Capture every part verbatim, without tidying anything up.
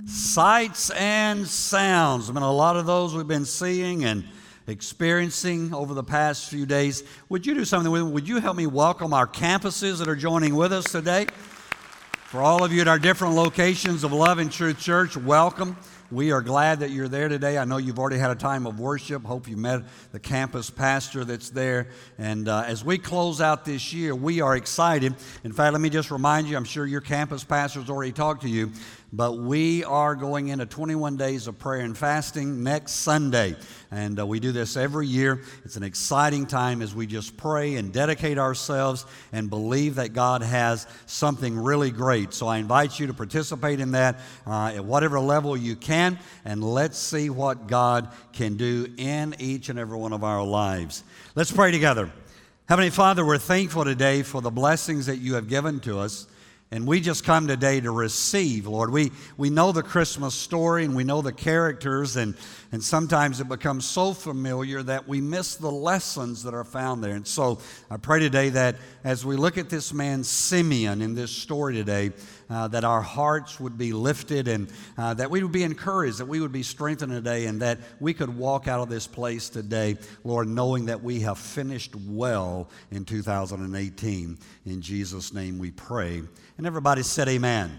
Sights and sounds. There's been a lot of those we've been seeing and experiencing over the past few days. Would you do something with me? Would you help me welcome our campuses that are joining with us today? For all of you at our different locations of Love and Truth Church, welcome. We are glad that you're there today. I know you've already had a time of worship. Hope you met the campus pastor that's there. And uh, as we close out this year, we are excited. In fact, let me just remind you, I'm sure your campus pastor's already talked to you, but we are going into twenty-one days of prayer and fasting next Sunday. And uh, we do this every year. It's an exciting time as we just pray and dedicate ourselves and believe that God has something really great. So I invite you to participate in that uh, at whatever level you can, and let's see what God can do in each and every one of our lives. Let's pray together. Heavenly Father, we're thankful today for the blessings that you have given to us. And we just come today to receive, Lord. We we know the Christmas story and we know the characters, and, and sometimes it becomes so familiar that we miss the lessons that are found there. And so I pray today that as we look at this man Simeon in this story today, uh, that our hearts would be lifted and uh, that we would be encouraged, that we would be strengthened today, and that we could walk out of this place today, Lord, knowing that we have finished well in two thousand eighteen. In Jesus' name we pray. And everybody said amen.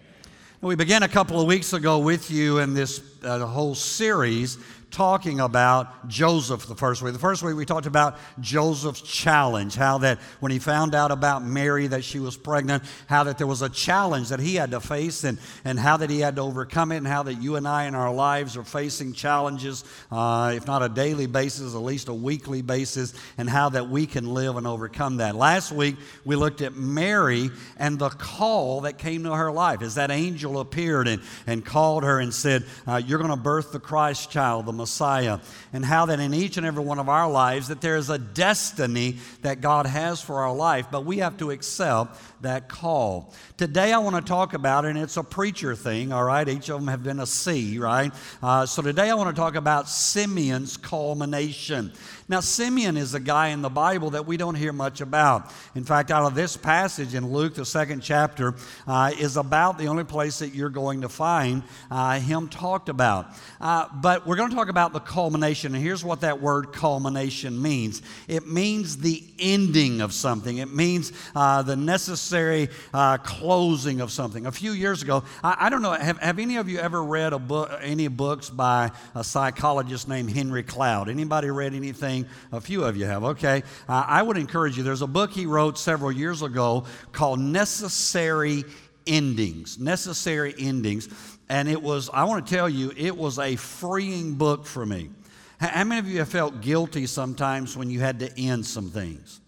We began a couple of weeks ago with you in this uh, whole series talking about Joseph the first week. The first week we talked about Joseph's challenge, how that when he found out about Mary that she was pregnant, how that there was a challenge that he had to face, and, and how that he had to overcome it, and how that you and I in our lives are facing challenges, uh, if not a daily basis, at least a weekly basis, and how that we can live and overcome that. Last week we looked at Mary and the call that came to her life as that angel appeared and, and called her and said, uh, you're going to birth the Christ child, the Messiah, and how that in each and every one of our lives that there is a destiny that God has for our life, but we have to accept that call. Today I want to talk about it, and it's a preacher thing, all right? Each of them have been a C, right? Uh, so today I want to talk about Simeon's culmination. Now, Simeon is a guy in the Bible that we don't hear much about. In fact, out of this passage in Luke, the second chapter, uh, is about the only place that you're going to find uh, him talked about. Uh, but we're going to talk about the culmination, and here's what that word culmination means. It means the ending of something. It means uh, the necessary uh, closing of something. A few years ago, I, I don't know, have, have any of you ever read a book, any books by a psychologist named Henry Cloud? Anybody read anything? A few of you have, okay. Uh, I would encourage you. There's a book he wrote several years ago called Necessary Endings. Necessary Endings. And it was, I want to tell you, it was a freeing book for me. How many of you have felt guilty sometimes when you had to end some things?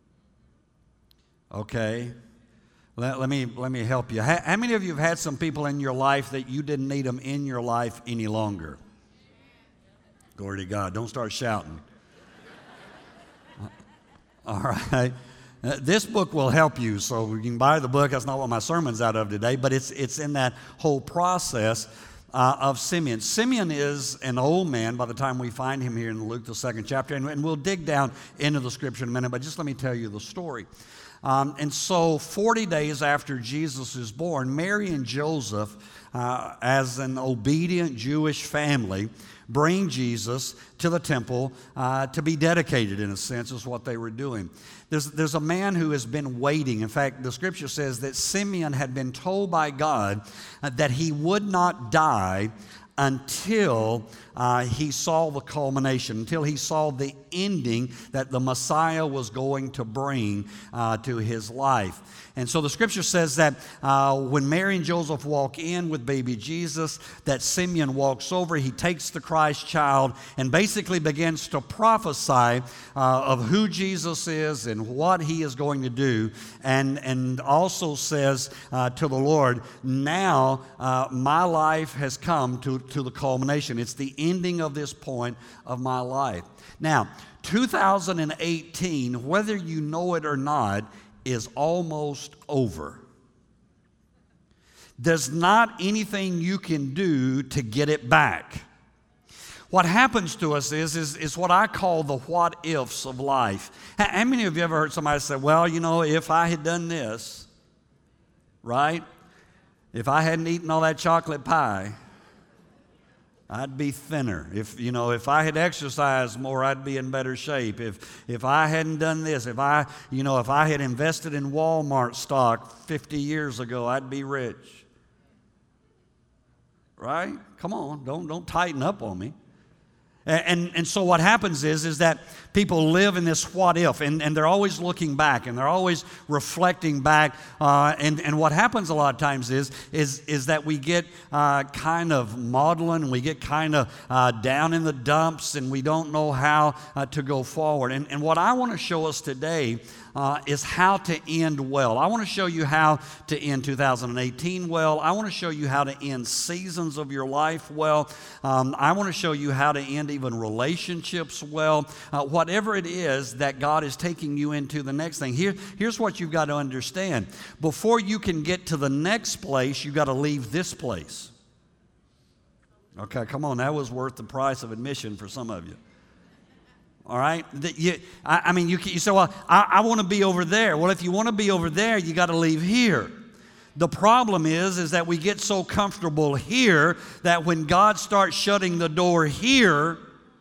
Okay. Let, let me let me help you. How, how many of you have had some people in your life that you didn't need them in your life any longer? Glory to God. Don't start shouting. All right. Uh, this book will help you, so you can buy the book. That's not what my sermon's out of today, but it's it's in that whole process uh, of Simeon. Simeon is an old man by the time we find him here in Luke, the second chapter, and, and we'll dig down into the scripture in a minute, but just let me tell you the story. Um, and so forty days after Jesus is born, Mary and Joseph, uh, as an obedient Jewish family, bring Jesus to the temple uh, to be dedicated, in a sense, is what they were doing. There's, there's a man who has been waiting. In fact, the scripture says that Simeon had been told by God uh, that he would not die until uh, he saw the culmination, until he saw the ending that the Messiah was going to bring uh, to his life. And so the scripture says that uh, when Mary and Joseph walk in with baby Jesus, that Simeon walks over, he takes the Christ child and basically begins to prophesy uh, of who Jesus is and what he is going to do, and, and also says uh, to the Lord, now uh, my life has come to, to the culmination. It's the ending of this point of my life. Now, two thousand eighteen, whether you know it or not, is almost over. There's not anything you can do to get it back. What happens to us is, is, is what I call the what ifs of life. How many of you ever heard somebody say, well, you know, if I had done this, right? If I hadn't eaten all that chocolate pie, I'd be thinner. If, you know, if I had exercised more, I'd be in better shape. If, if I hadn't done this, if I, you know, if I had invested in Walmart stock fifty years ago, I'd be rich. Right? Come on, don't, don't tighten up on me. And, and so what happens is, is that people live in this what if, and, and they're always looking back, and they're always reflecting back. Uh, and, and what happens a lot of times is, is, is that we get uh, kind of maudlin, and we get kind of uh, down in the dumps, and we don't know how uh, to go forward. And, and what I want to show us today Uh, is how to end well. I want to show you how to end two thousand eighteen well. I want to show you how to end seasons of your life well. Um, I want to show you how to end even relationships well. Uh, whatever it is that God is taking you into the next thing. Here, here's what you've got to understand. Before you can get to the next place, you've got to leave this place. Okay, come on. That was worth the price of admission for some of you. All right? You, I, I mean, you, you say, well, I, I want to be over there. Well, if you want to be over there, you got to leave here. The problem is, is that we get so comfortable here that when God starts shutting the door here,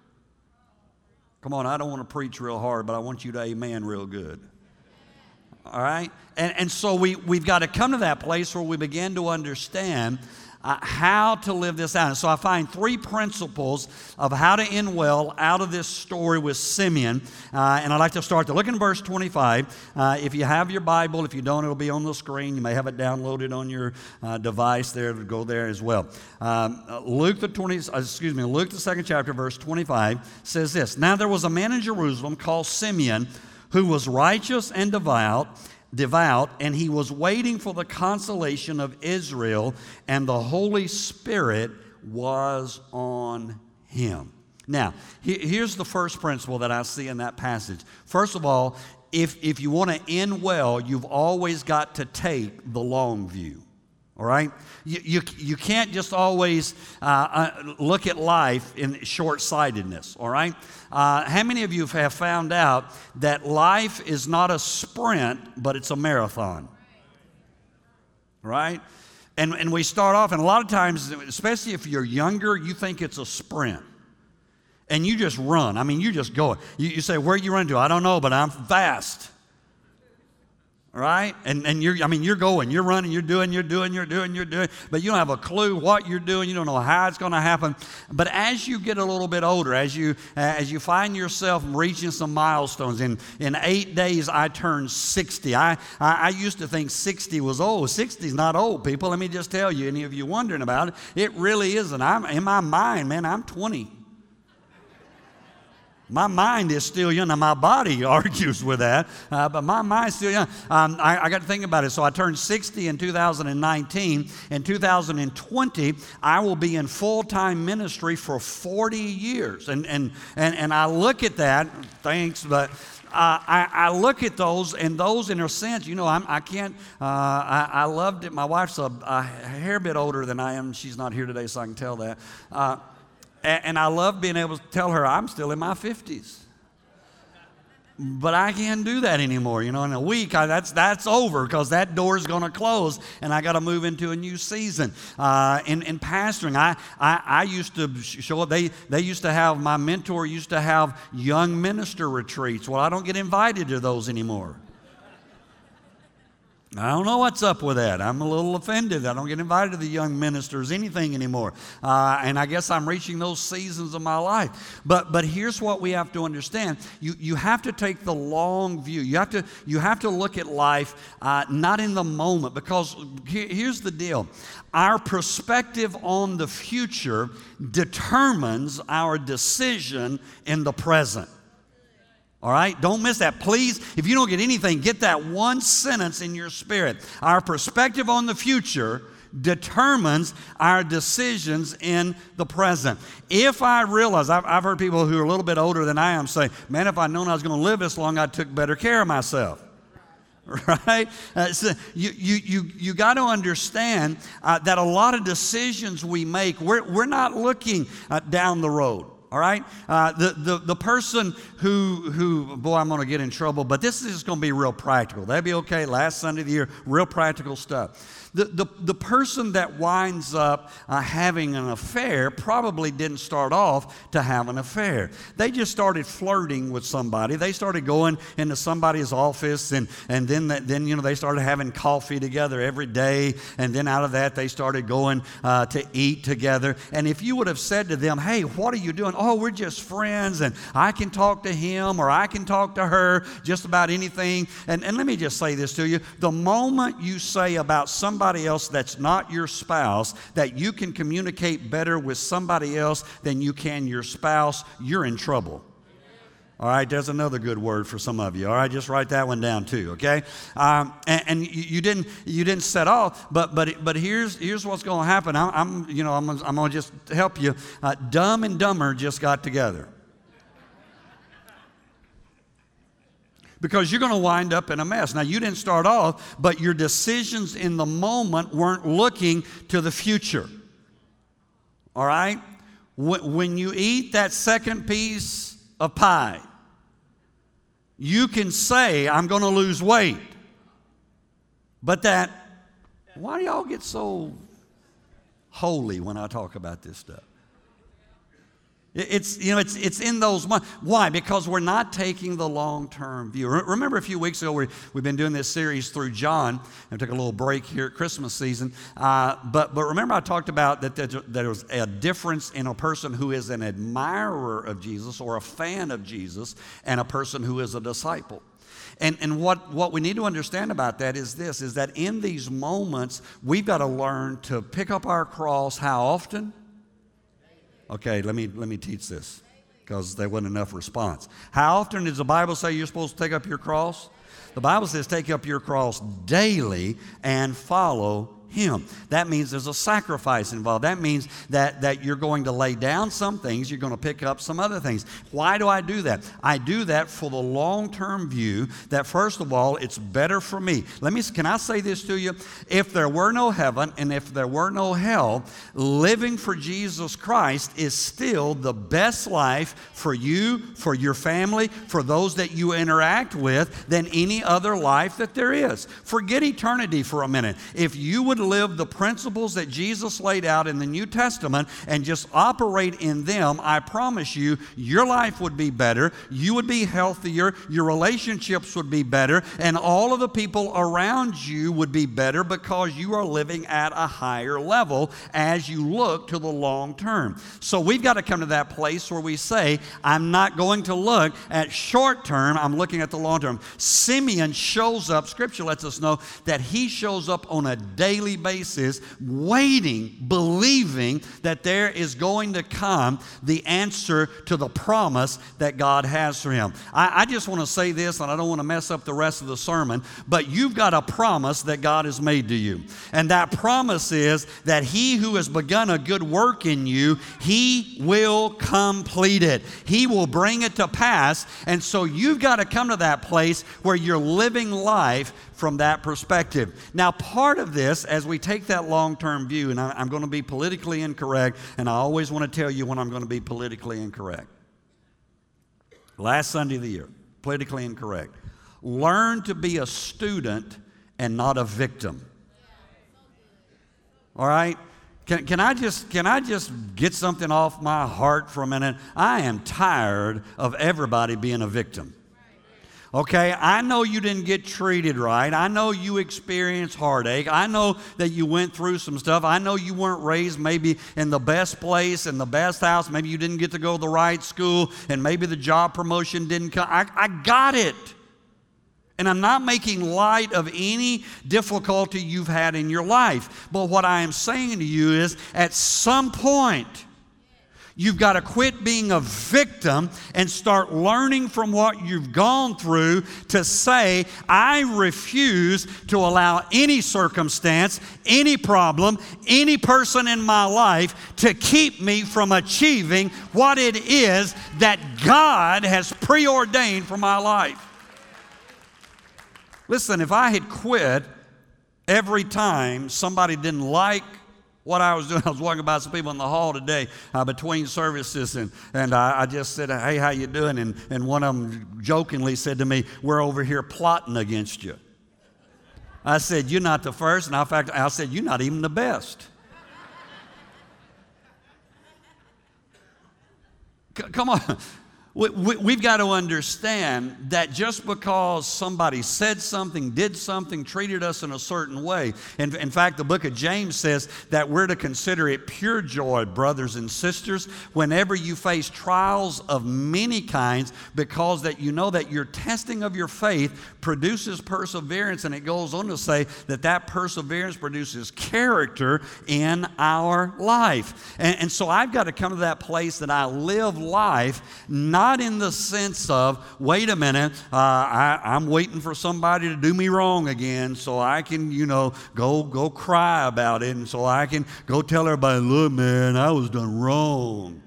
come on, I don't want to preach real hard, but I want you to amen real good. All right? And, and so we, we've got to come to that place where we begin to understand Uh, how to live this out. And so I find three principles of how to end well out of this story with Simeon. Uh, and I'd like to start there. Look in verse twenty-five. Uh, if you have your Bible, if you don't, it'll be on the screen. You may have it downloaded on your uh, device there. It'll go there as well. Um, Luke the twentieth, uh, excuse me, Luke the second chapter, verse twenty-five says this. Now there was a man in Jerusalem called Simeon who was righteous and devout, devout, and he was waiting for the consolation of Israel, and the Holy Spirit was on him. Now, he, here's the first principle that I see in that passage. First of all, if, if you want to end well, you've always got to take the long view. All right? You, you, you can't just always uh, uh, look at life in short-sightedness, all right? Uh, how many of you have found out that life is not a sprint, but it's a marathon? Right? And, and we start off, and a lot of times, especially if you're younger, you think it's a sprint. And you just run. I mean, you just go. You, you say, where are you running to? I don't know, but I'm fast. Right? And and you're, I mean, you're going, you're running, you're doing, you're doing, you're doing, you're doing, but you don't have a clue what you're doing. You don't know how it's going to happen. But as you get a little bit older, as you uh, as you find yourself reaching some milestones, in, in eight days I turned sixty. I, I, I used to think sixty was old. sixty is not old, people. Let me just tell you, any of you wondering about it, it really isn't. I'm, in my mind, man, I'm twenty. My mind is still young. Now, my body argues with that, uh, but my mind's still young. Um, I, I got to think about it. So I turned sixty in two thousand nineteen. In two thousand twenty, I will be in full-time ministry for forty years. And, and, and, and I look at that, thanks, but Uh, I, I look at those, and those, in a sense, you know, I'm, I can't, uh, I, I loved it. My wife's a, a hair bit older than I am. She's not here today, so I can tell that. Uh, and, and I love being able to tell her I'm still in my fifties. But I can't do that anymore. You know, in a week, I, that's that's over, because that door is going to close, and I got to move into a new season. Uh, in, in pastoring, I, I I used to show up. They they used to have, my mentor used to have young minister retreats. Well, I don't get invited to those anymore. I don't know what's up with that. I'm a little offended. I don't get invited to the young ministers, anything anymore. Uh, and I guess I'm reaching those seasons of my life. But but here's what we have to understand. You you have to take the long view. You have to you have to look at life uh, not in the moment, because here, here's the deal. Our perspective on the future determines our decision in the present. All right? Don't miss that. Please, if you don't get anything, get that one sentence in your spirit. Our perspective on the future determines our decisions in the present. If I realize, I've, I've heard people who are a little bit older than I am say, man, if I'd known I was going to live this long, I took better care of myself. Right? Uh, so you you you you got to understand uh, that a lot of decisions we make, we're we're not looking uh, down the road. All right? Uh, the, the, the person who, who, boy, I'm going to get in trouble, but this is just going to be real practical. That'd be okay. Last Sunday of the year, real practical stuff. The, the, the person that winds up uh, having an affair probably didn't start off to have an affair. They just started flirting with somebody. They started going into somebody's office, and, and then, that, then you know, they started having coffee together every day, and then out of that, they started going uh, to eat together. And if you would have said to them, hey, what are you doing? Oh, we're just friends, and I can talk to him or I can talk to her just about anything. And, and let me just say this to you. The moment you say about somebody else that's not your spouse that you can communicate better with somebody else than you can your spouse, you're in trouble. All right, there's another good word for some of you. All right, just write that one down too. Okay, um, and, and you, you didn't you didn't set off, but but but here's here's what's going to happen. I'm, I'm you know I'm I'm going to just help you. Uh, Dumb and Dumber just got together. Because you're going to wind up in a mess. Now, you didn't start off, but your decisions in the moment weren't looking to the future. All right? When you eat that second piece of pie, you can say, I'm going to lose weight. But that, why do y'all get so holy when I talk about this stuff? It's, you know, it's, it's in those months. Why? Because we're not taking the long-term view. Remember a few weeks ago, we, we've been doing this series through John. I took a little break here at Christmas season. Uh, but, but remember I talked about that there, there was a difference in a person who is an admirer of Jesus or a fan of Jesus and a person who is a disciple. And, and what, what we need to understand about that is this, is that in these moments, we've got to learn to pick up our cross how often? Okay, let me let me teach this because there wasn't enough response. How often does the Bible say you're supposed to take up your cross? The Bible says take up your cross daily and follow Him. That means there's a sacrifice involved. That means that, that you're going to lay down some things, you're going to pick up some other things. Why do I do that? I do that for the long-term view that, first of all, it's better for me. Let me, can I say this to you? If there were no heaven and if there were no hell, living for Jesus Christ is still the best life for you, for your family, for those that you interact with than any other life that there is. Forget eternity for a minute. If you would live the principles that Jesus laid out in the New Testament and just operate in them, I promise you, your life would be better, you would be healthier, your relationships would be better, and all of the people around you would be better because you are living at a higher level as you look to the long term. So we've got to come to that place where we say, I'm not going to look at short term, I'm looking at the long term. Simeon shows up, Scripture lets us know that he shows up on a daily basis, waiting, believing that there is going to come the answer to the promise that God has for him. I, I just want to say this, and I don't want to mess up the rest of the sermon, but you've got a promise that God has made to you. And that promise is that he who has begun a good work in you, he will complete it. He will bring it to pass. And so you've got to come to that place where you're living life from that perspective. Now, part of this, as we take that long-term view, and I, I'm going to be politically incorrect, and I always want to tell you when I'm going to be politically incorrect. Last Sunday of the year, politically incorrect. Learn to be a student and not a victim. All right? Can, can I just can I just get something off my heart for a minute? I am tired of everybody being a victim. Okay, I know you didn't get treated right. I know you experienced heartache. I know that you went through some stuff. I know you weren't raised maybe in the best place, in the best house. Maybe you didn't get to go to the right school, and maybe the job promotion didn't come. I, I got it. And I'm not making light of any difficulty you've had in your life. But what I am saying to you is, at some point, you've got to quit being a victim and start learning from what you've gone through to say, I refuse to allow any circumstance, any problem, any person in my life to keep me from achieving what it is that God has preordained for my life. Listen, if I had quit every time somebody didn't like What I was doing, I was walking by some people in the hall today uh, between services, and, and I, I just said, hey, how you doing? And, and one of them jokingly said to me, we're over here plotting against you. I said, you're not the first, and in fact, I said, you're not even the best. C- come on. We, we, we've got to understand that just because somebody said something, did something, treated us in a certain way. In, in fact, the book of James says that we're to consider it pure joy, brothers and sisters, whenever you face trials of many kinds, because that you know that your testing of your faith produces perseverance. And it goes on to say that that perseverance produces character in our life. And, and so I've got to come to that place that I live life not Not in the sense of, wait a minute, uh, I, I'm waiting for somebody to do me wrong again so I can, you know, go go cry about it, and so I can go tell everybody, look, man, I was done wrong.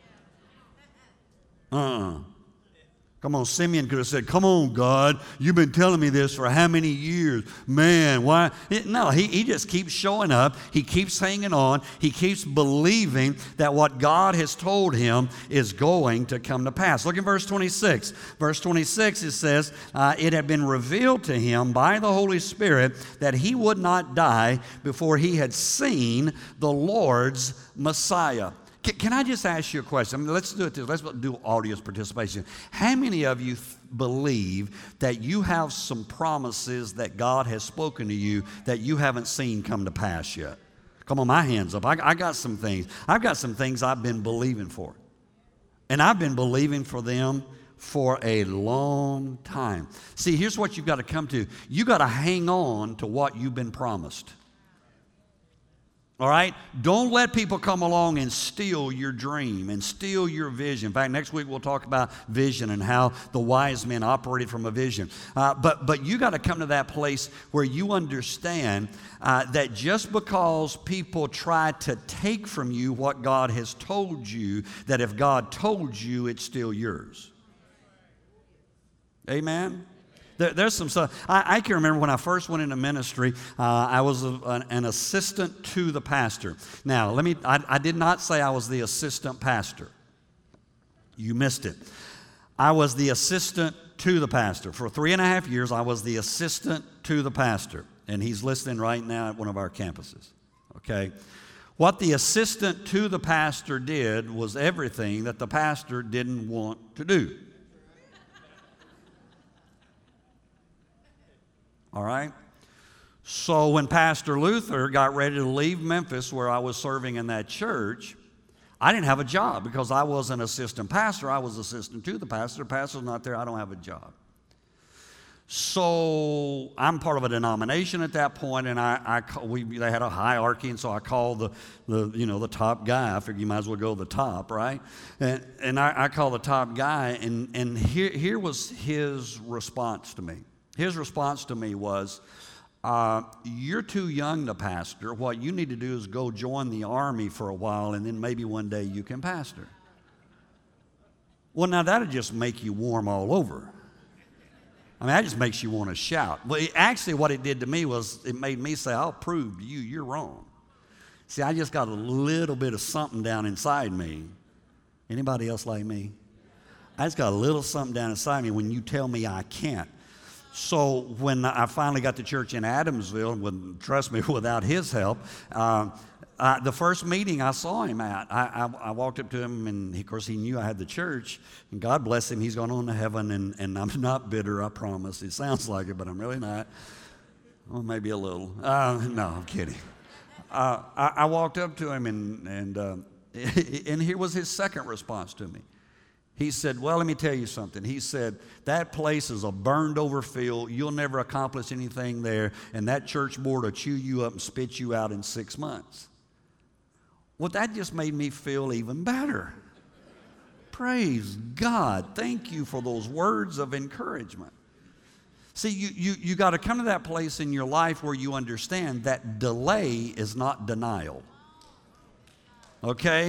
Uh-uh. Come on, Simeon could have said, come on, God, you've been telling me this for how many years? Man, why? It, no, he, he just keeps showing up. He keeps hanging on. He keeps believing that what God has told him is going to come to pass. Look at verse twenty-six. Verse twenty-six, it says, uh, it had been revealed to him by the Holy Spirit that he would not die before he had seen the Lord's Messiah. Can I just ask you a question? I mean, let's do it this. Let's do audience participation. How many of you th- believe that you have some promises that God has spoken to you that you haven't seen come to pass yet? Come on, my hands up. I, I got some things. I've got some things I've been believing for. And I've been believing for them for a long time. See, here's what you've got to come to. You've got to hang on to what you've been promised. All right? Don't let people come along and steal your dream and steal your vision. In fact, next week we'll talk about vision and how the wise men operated from a vision. Uh, but but you got to come to that place where you understand uh, that just because people try to take from you what God has told you, that if God told you, it's still yours. Amen? There, there's some stuff. I, I can remember when I first went into ministry, uh, I was a, an, an assistant to the pastor. Now, let me, I, I did not say I was the assistant pastor. You missed it. I was the assistant to the pastor. For three and a half years, I was the assistant to the pastor. And he's listening right now at one of our campuses. Okay? What the assistant to the pastor did was everything that the pastor didn't want to do. All right? So when Pastor Luther got ready to leave Memphis, where I was serving in that church, I didn't have a job because I was an assistant pastor. I was assistant to the pastor. The pastor's not there. I don't have a job. So I'm part of a denomination at that point, and I, I we they had a hierarchy, and so I called the, the you know the top guy. I figured you might as well go to the top, right? And, and I, I called the top guy, and and here here was his response to me. His response to me was, uh, you're too young to pastor. What you need to do is go join the army for a while, and then maybe one day you can pastor. Well, now that'll just make you warm all over. I mean, that just makes you want to shout. Well, it, actually what it did to me was it made me say, I'll prove to you you're wrong. See, I just got a little bit of something down inside me. Anybody else like me? I just got a little something down inside me when you tell me I can't. So when I finally got to church in Adamsville, with, trust me, without his help, uh, uh, the first meeting I saw him at, I, I, I walked up to him, and he, of course he knew I had the church, and God bless him, he's gone on to heaven, and, and I'm not bitter, I promise. It sounds like it, but I'm really not. Well, maybe a little. Uh, no, I'm kidding. Uh, I, I walked up to him, and, and, uh, and here was his second response to me. He said, well, let me tell you something. He said, that place is a burned over field. You'll never accomplish anything there, and that church board will chew you up and spit you out in six months. Well, that just made me feel even better. Praise God. Thank you for those words of encouragement. See, you, you, you got to come to that place in your life where you understand that delay is not denial. Okay?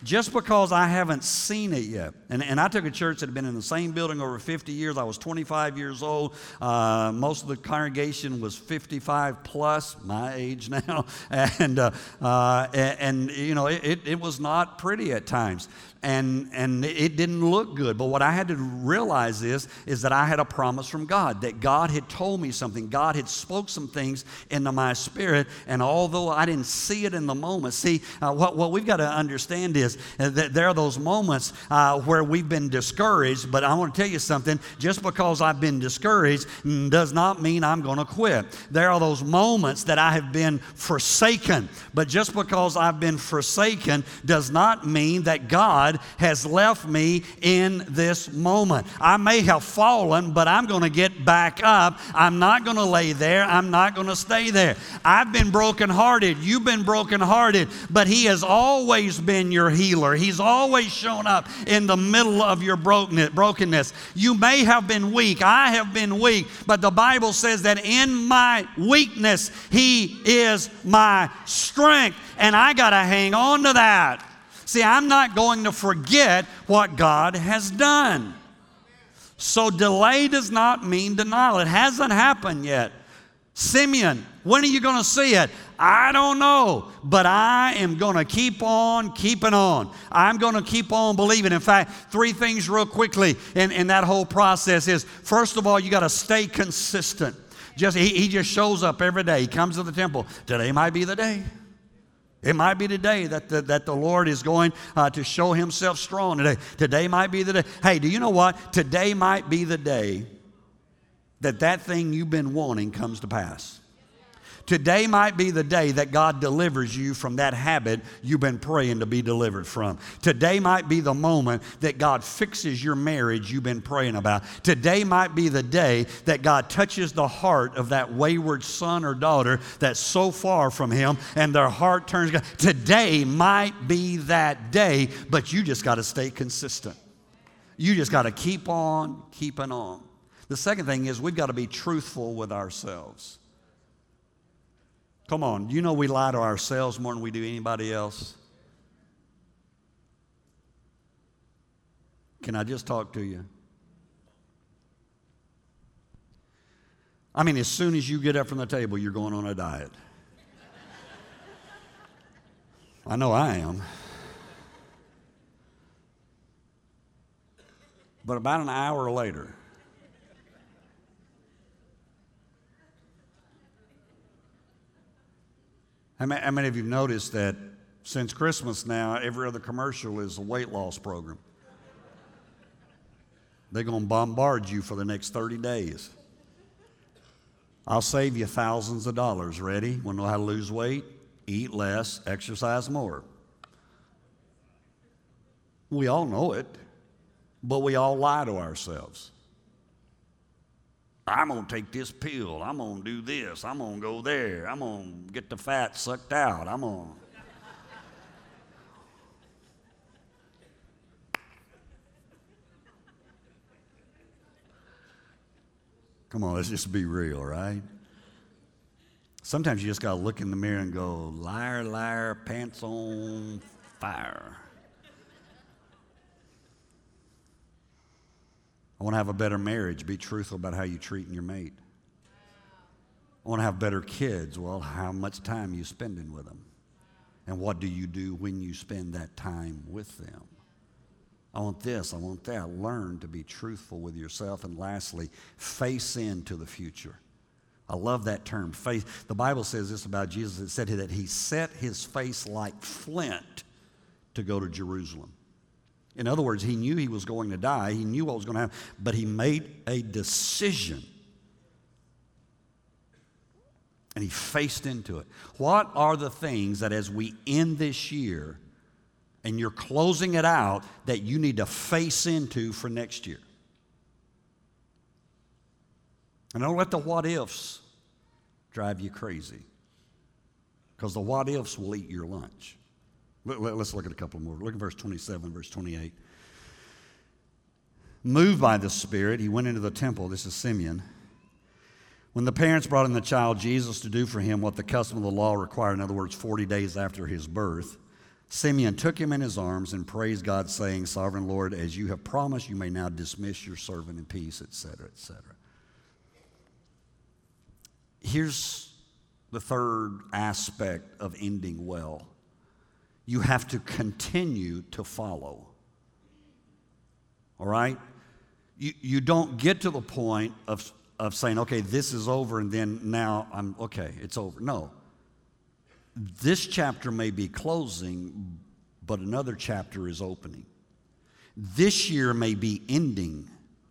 just because I haven't seen it yet. And, and I took a church that had been in the same building over fifty years. I was twenty-five years old. Uh, most of the congregation was fifty-five plus, my age now. And, uh, uh, and, and you know, it, it was not pretty at times. And, and it didn't look good. But what I had to realize is, is that I had a promise from God, that God had told me something. God had spoke some things into my spirit. And although I didn't see it in the moment, see, uh, what, what we've got to understand is that there are those moments uh, where we've been discouraged. But I want to tell you something. Just because I've been discouraged does not mean I'm going to quit. There are those moments that I have been forsaken. But just because I've been forsaken does not mean that God has left me in this moment. I may have fallen, but I'm going to get back up. I'm not going to lay there. I'm not going to stay there. I've been brokenhearted. You've been brokenhearted, but He has always been your healer. He's always shown up in the middle of your brokenness. You may have been weak. I have been weak, but the Bible says that in my weakness, He is my strength, and I got to hang on to that. See, I'm not going to forget what God has done. So delay does not mean denial. It hasn't happened yet. Simeon, when are you going to see it? I don't know, but I am going to keep on keeping on. I'm going to keep on believing. In fact, three things real quickly in, in that whole process is, first of all, you got to stay consistent. Just he, he just shows up every day. He comes to the temple. Today might be the day. It might be today that the, that the Lord is going uh, to show Himself strong today. Today might be the day. Hey, do you know what? Today might be the day that that thing you've been wanting comes to pass. Today might be the day that God delivers you from that habit you've been praying to be delivered from. Today might be the moment that God fixes your marriage you've been praying about. Today might be the day that God touches the heart of that wayward son or daughter that's so far from Him and their heart turns. Today might be that day, but you just got to stay consistent. You just got to keep on keeping on. The second thing is we've got to be truthful with ourselves. Come on, you know we lie to ourselves more than we do anybody else. Can I just talk to you? I mean, as soon as you get up from the table, you're going on a diet. I know I am. But about an hour later, How many, how many of you have noticed that since Christmas now, every other commercial is a weight loss program? They're going to bombard you for the next thirty days. I'll save you thousands of dollars. Ready? Want to know how to lose weight? Eat less, exercise more. We all know it, but we all lie to ourselves. I'm going to take this pill. I'm going to do this. I'm going to go there. I'm going to get the fat sucked out. I'm going to... Come on, let's just be real, right? Sometimes you just got to look in the mirror and go, liar, liar, pants on fire. I want to have a better marriage. Be truthful about how you're treating your mate. I want to have better kids. Well, how much time are you spending with them? And what do you do when you spend that time with them? I want this, I want that. Learn to be truthful with yourself. And lastly, face into the future. I love that term, face. The Bible says this about Jesus. It said that He set His face like flint to go to Jerusalem. In other words, He knew He was going to die. He knew what was going to happen, but He made a decision. And He faced into it. What are the things that as we end this year and you're closing it out that you need to face into for next year? And don't let the what ifs drive you crazy, because the what ifs will eat your lunch. Let's look at a couple more. Look at verse twenty-seven, verse twenty-eight. Moved by the Spirit, he went into the temple. This is Simeon. When the parents brought in the child Jesus to do for him what the custom of the law required, in other words, forty days after his birth, Simeon took him in his arms and praised God, saying, Sovereign Lord, as you have promised, you may now dismiss your servant in peace, et cetera, et cetera. Here's the third aspect of ending well. You have to continue to follow. All right? You, you don't get to the point of, of saying, okay, this is over and then now I'm, okay, it's over. No. This chapter may be closing, but another chapter is opening. This year may be ending,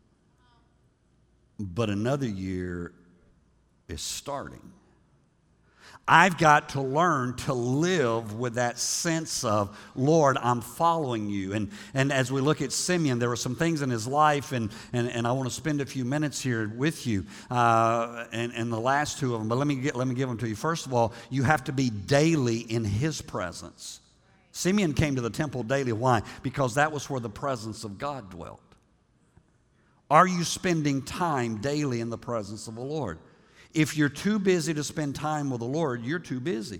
but another year is starting. I've got to learn to live with that sense of, Lord, I'm following you. And, and as we look at Simeon, there were some things in his life, and, and, and I want to spend a few minutes here with you, uh, and, and the last two of them, but let me, get, let me give them to you. First of all, you have to be daily in his presence. Simeon came to the temple daily. Why? Because that was where the presence of God dwelt. Are you spending time daily in the presence of the Lord? If you're too busy to spend time with the Lord, you're too busy.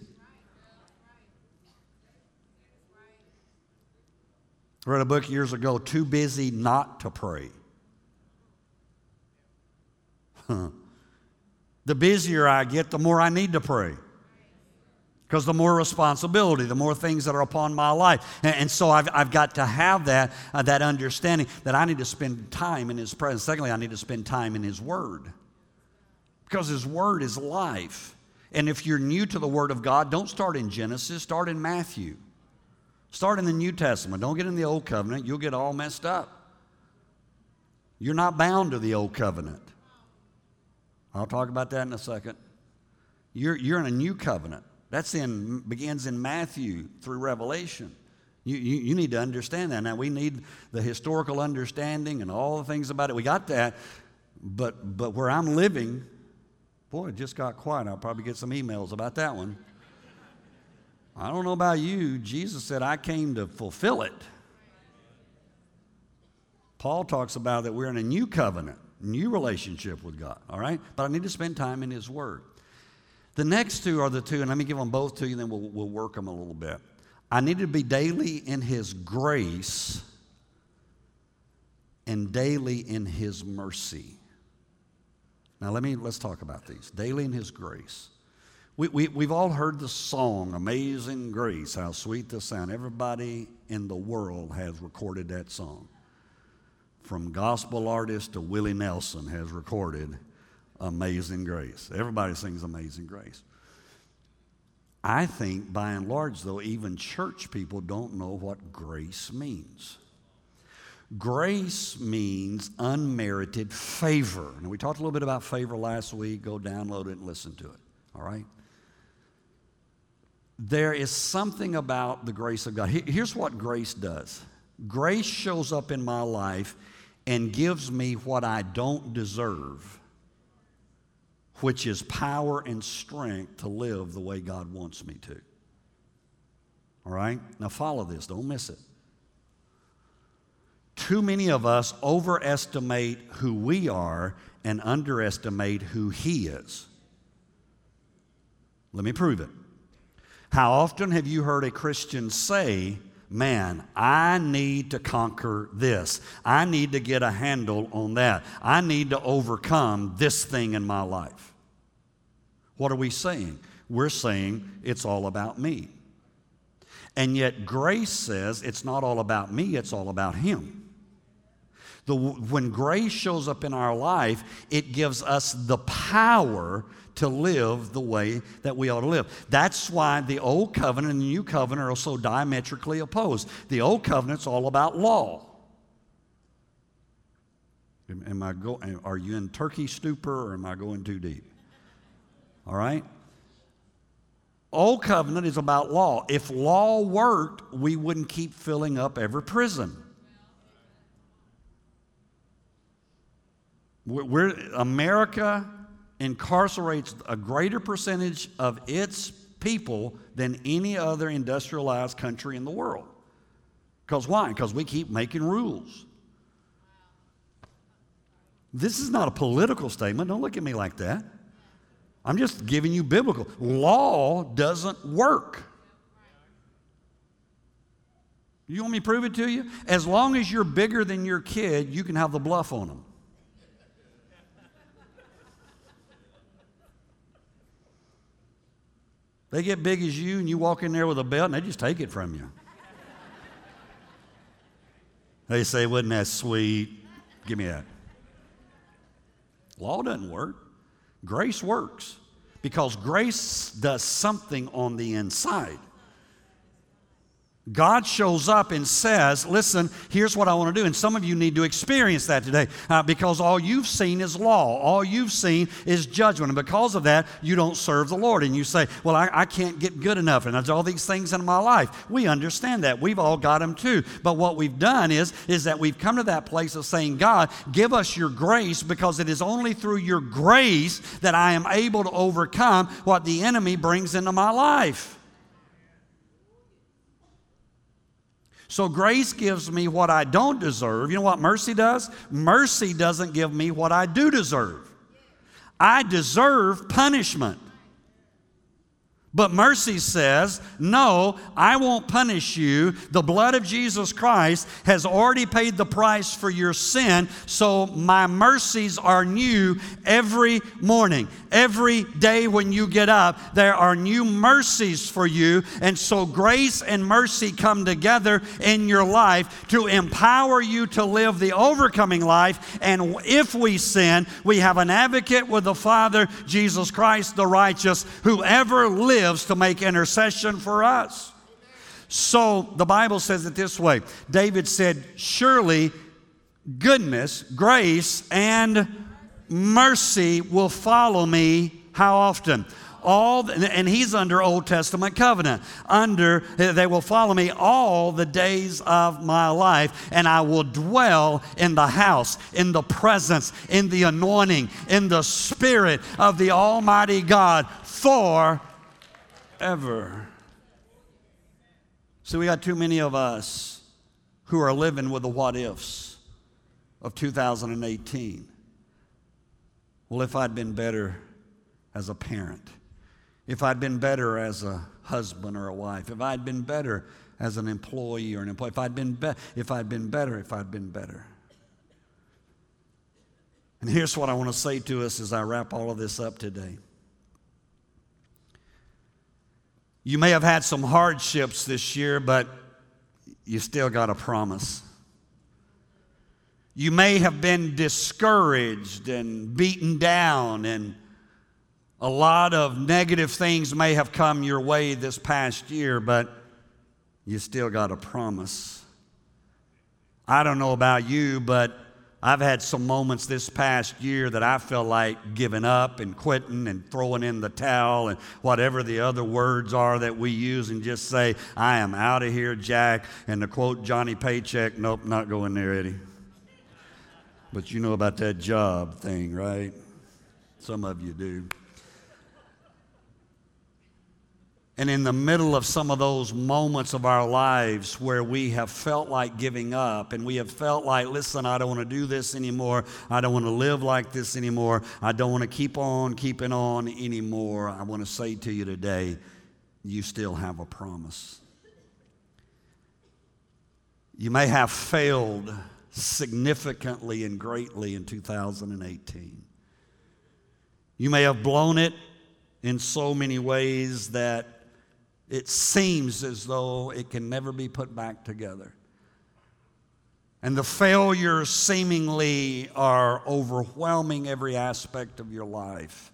I read a book years ago, Too Busy Not to Pray. The busier I get, the more I need to pray. Because the more responsibility, the more things that are upon my life. And, and so I've, I've got to have that, uh, that understanding that I need to spend time in His presence. Secondly, I need to spend time in His Word. Because His Word is life. And if you're new to the Word of God, don't start in Genesis, start in Matthew. Start in the New Testament. Don't get in the Old Covenant. You'll get all messed up. You're not bound to the Old Covenant. I'll talk about that in a second. You're, you're in a new covenant. That's in, begins in Matthew through Revelation. You, you, you need to understand that. Now, we need the historical understanding and all the things about it. We got that. But, but where I'm living, boy, it just got quiet. I'll probably get some emails about that one. I don't know about you. Jesus said, I came to fulfill it. Paul talks about that we're in a new covenant, new relationship with God, all right? But I need to spend time in His Word. The next two are the two, and let me give them both to you, and then we'll, we'll work them a little bit. I need to be daily in His grace and daily in His mercy. Now, let me, let's talk about these. Daily in His grace. We, we, we've all heard the song, Amazing Grace, how sweet the sound. Everybody in the world has recorded that song. From gospel artist to Willie Nelson has recorded Amazing Grace. Everybody sings Amazing Grace. I think, by and large, though, even church people don't know what grace means. Grace means unmerited favor. And we talked a little bit about favor last week. Go download it and listen to it. All right? There is something about the grace of God. Here's what grace does. Grace shows up in my life and gives me what I don't deserve, which is power and strength to live the way God wants me to. All right? Now follow this. Don't miss it. Too many of us overestimate who we are and underestimate who He is. Let me prove it. How often have you heard a Christian say, man, I need to conquer this. I need to get a handle on that. I need to overcome this thing in my life. What are we saying? We're saying it's all about me. And yet grace says it's not all about me, it's all about Him. The, when grace shows up in our life, it gives us the power to live the way that we ought to live. That's why the Old Covenant and the New Covenant are so diametrically opposed. The Old Covenant's all about law. Am, am I go, are you in turkey stupor or am I going too deep? All right? Old Covenant is about law. If law worked, we wouldn't keep filling up every prison. We're, America incarcerates a greater percentage of its people than any other industrialized country in the world. Because why? Because we keep making rules. This is not a political statement. Don't look at me like that. I'm just giving you biblical. Law doesn't work. You want me to prove it to you? As long as you're bigger than your kid, you can have the bluff on them. They get big as you, and you walk in there with a belt, and they just take it from you. They say, wasn't that sweet? Give me that. Law doesn't work. Grace works because grace does something on the inside. God shows up and says, listen, here's what I want to do. And some of you need to experience that today uh, because all you've seen is law. All you've seen is judgment. And because of that, you don't serve the Lord. And you say, well, I, I can't get good enough. And there's all these things in my life. We understand that. We've all got them too. But what we've done is, is that we've come to that place of saying, God, give us your grace because it is only through your grace that I am able to overcome what the enemy brings into my life. So grace gives me what I don't deserve. You know what mercy does? Mercy doesn't give me what I do deserve. I deserve punishment. But mercy says, no, I won't punish you. The blood of Jesus Christ has already paid the price for your sin, so my mercies are new every morning. Every day when you get up, there are new mercies for you. And so grace and mercy come together in your life to empower you to live the overcoming life. And if we sin, we have an advocate with the Father, Jesus Christ the righteous, whoever lives to make intercession for us. So the Bible says it this way. David said, surely goodness, grace, and mercy will follow me. How often? All, the, and he's under Old Testament covenant. Under, they will follow me all the days of my life, and I will dwell in the house, in the presence, in the anointing, in the spirit of the Almighty God forever. Ever. See, we got too many of us who are living with the what ifs of two thousand eighteen. Well, if I'd been better as a parent, if I'd been better as a husband or a wife, if I'd been better as an employee or an employee, if I'd been be- if I'd been better, if I'd been better. And here's what I want to say to us as I wrap all of this up today. You may have had some hardships this year, but you still got a promise. You may have been discouraged and beaten down, and a lot of negative things may have come your way this past year, but you still got a promise. I don't know about you, but I've had some moments this past year that I felt like giving up and quitting and throwing in the towel and whatever the other words are that we use and just say, I am out of here, Jack. And to quote Johnny Paycheck, nope, not going there, Eddie. But you know about that job thing, right? Some of you do. And in the middle of some of those moments of our lives where we have felt like giving up and we have felt like, listen, I don't want to do this anymore. I don't want to live like this anymore. I don't want to keep on keeping on anymore. I want to say to you today, you still have a promise. You may have failed significantly and greatly in two thousand eighteen. You may have blown it in so many ways that it seems as though it can never be put back together. And the failures seemingly are overwhelming every aspect of your life.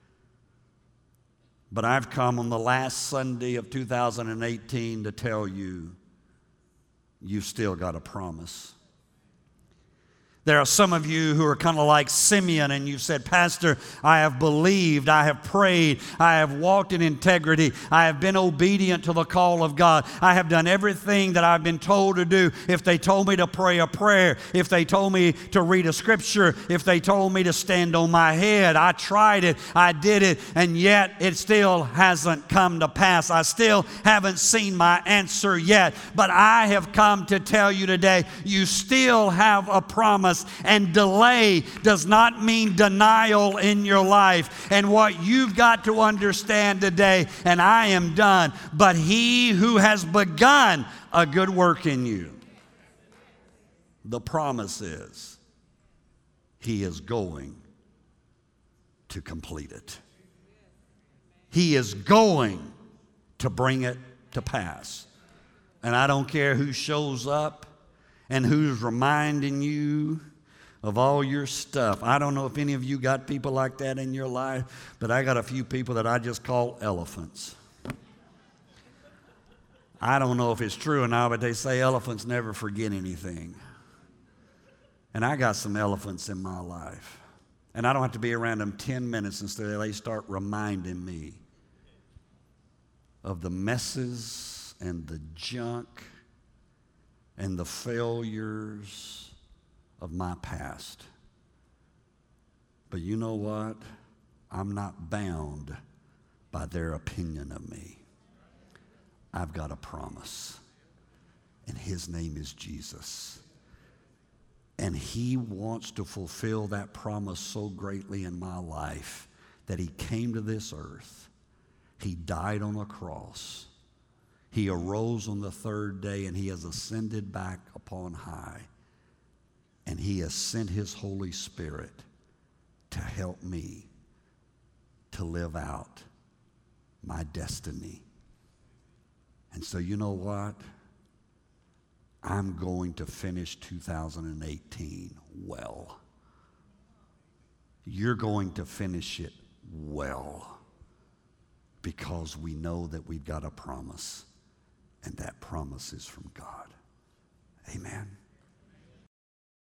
But I've come on the last Sunday of two thousand eighteen to tell you, you've still got a promise. There are some of you who are kind of like Simeon, and you've said, Pastor, I have believed, I have prayed, I have walked in integrity, I have been obedient to the call of God. I have done everything that I've been told to do. If they told me to pray a prayer, if they told me to read a scripture, if they told me to stand on my head, I tried it, I did it, and yet it still hasn't come to pass. I still haven't seen my answer yet. But I have come to tell you today, you still have a promise. promise. And delay does not mean denial in your life. And what you've got to understand today, and I am done, but he who has begun a good work in you, the promise is he is going to complete it. He is going to bring it to pass. And I don't care who shows up and who's reminding you of all your stuff. I don't know if any of you got people like that in your life, but I got a few people that I just call elephants. I don't know if it's true or not, but they say elephants never forget anything. And I got some elephants in my life. And I don't have to be around them ten minutes until they start reminding me of the messes and the junk and the failures of my past. But you know what? I'm not bound by their opinion of me. I've got a promise, and his name is Jesus. And he wants to fulfill that promise so greatly in my life that he came to this earth. He died on a cross. He arose on the third day, and he has ascended back upon high. And he has sent his Holy Spirit to help me to live out my destiny. And so you know what? I'm going to finish two thousand eighteen well. You're going to finish it well, because we know that we've got a promise, and that promise is from God. Amen.